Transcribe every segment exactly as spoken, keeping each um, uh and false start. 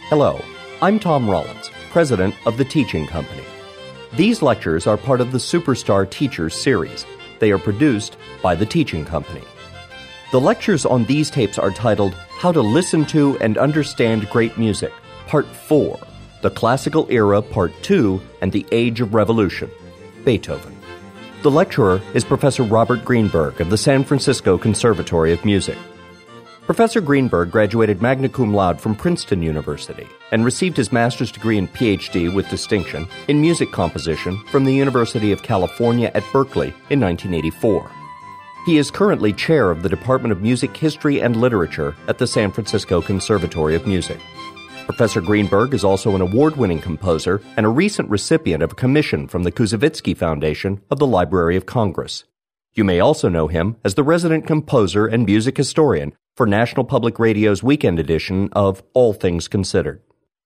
Hello, I'm Tom Rollins, president of The Teaching Company. These lectures are part of the Superstar Teachers series. They are produced by The Teaching Company. The lectures on these tapes are titled How to Listen to and Understand Great Music, Part four, The Classical Era, Part two, and The Age of Revolution, Beethoven. The lecturer is Professor Robert Greenberg of the San Francisco Conservatory of Music. Professor Greenberg graduated magna cum laude from Princeton University and received his master's degree and P H D with distinction in music composition from the University of California at Berkeley in nineteen eighty-four. He is currently chair of the Department of Music History and Literature at the San Francisco Conservatory of Music. Professor Greenberg is also an award-winning composer and a recent recipient of a commission from the Koussevitzky Foundation of the Library of Congress. You may also know him as the resident composer and music historian for National Public Radio's weekend edition of All Things Considered.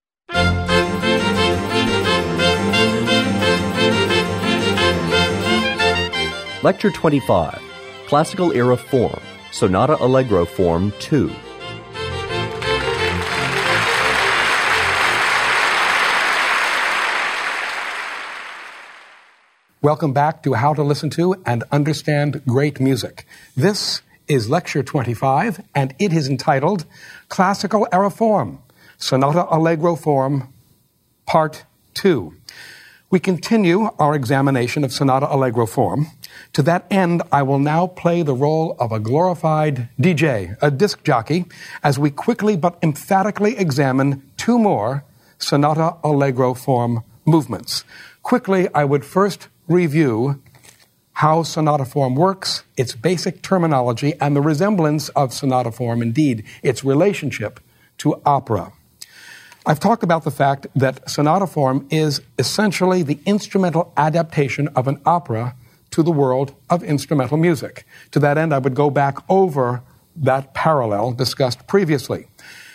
Lecture twenty-five, Classical Era Form, Sonata Allegro Form two. Welcome back to How to Listen to and Understand Great Music. This is Lecture twenty-five, and it is entitled Classical Era Form, Sonata Allegro Form, Part two. We continue our examination of Sonata Allegro Form. To that end, I will now play the role of a glorified D J, a disc jockey, as we quickly but emphatically examine two more Sonata Allegro Form movements. Quickly, I would first review how sonata form works, its basic terminology, and the resemblance of sonata form, indeed, its relationship to opera. I've talked about the fact that sonata form is essentially the instrumental adaptation of an opera to the world of instrumental music. To that end, I would go back over that parallel discussed previously.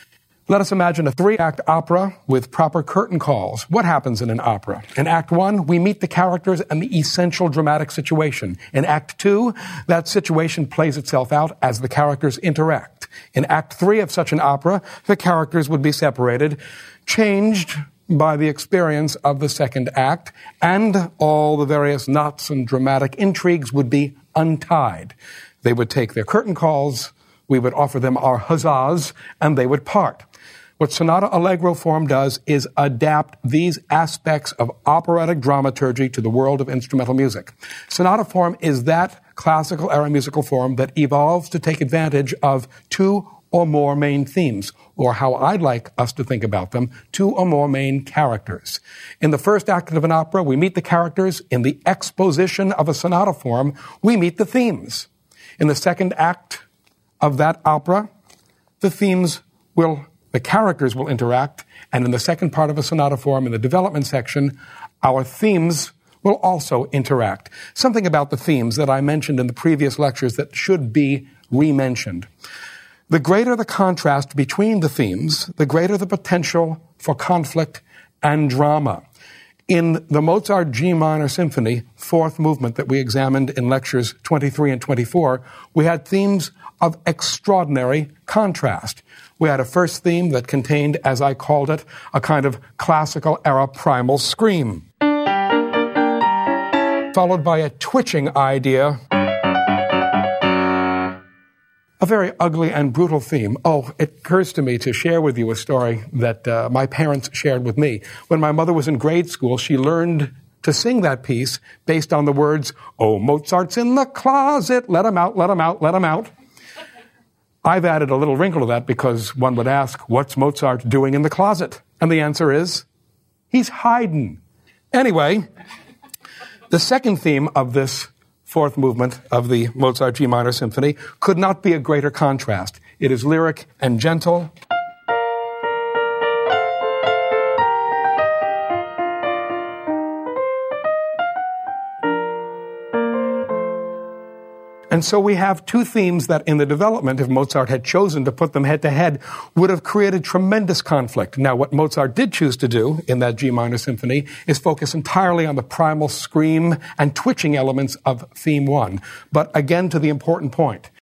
Let us imagine a three-act opera with proper curtain calls. What happens in an opera? In Act One, we meet the characters and the essential dramatic situation. In Act Two, that situation plays itself out as the characters interact. In Act Three of such an opera, the characters would be separated, changed by the experience of the second act, and all the various knots and dramatic intrigues would be untied. They would take their curtain calls, we would offer them our huzzas, and they would part. What Sonata Allegro Form does is adapt these aspects of operatic dramaturgy to the world of instrumental music. Sonata form is that classical era musical form that evolves to take advantage of two or more main themes, or how I'd like us to think about them, two or more main characters. In the first act of an opera, we meet the characters. In the exposition of a sonata form, we meet the themes. In the second act of that opera, the themes will The characters will interact, and in the second part of a sonata form, in the development section, our themes will also interact. Something about the themes that I mentioned in the previous lectures that should be re-mentioned. The greater the contrast between the themes, the greater the potential for conflict and drama. In the Mozart G minor symphony, fourth movement that we examined in lectures twenty-three and twenty-four, we had themes of extraordinary contrast. We had a first theme that contained, as I called it, a kind of classical era primal scream, followed by a twitching idea, a very ugly and brutal theme. Oh, it occurs to me to share with you a story that uh, my parents shared with me. When my mother was in grade school, she learned to sing that piece based on the words, "Oh, Mozart's in the closet, let him out, let him out, let him out." I've added a little wrinkle to that because one would ask, what's Mozart doing in the closet? And the answer is, he's hiding. Anyway, the second theme of this fourth movement of the Mozart G minor symphony could not be a greater contrast. It is lyric and gentle. And so we have two themes that in the development, if Mozart had chosen to put them head to head, would have created tremendous conflict. Now, what Mozart did choose to do in that G minor symphony is focus entirely on the primal scream and twitching elements of theme one. But again, to the important point,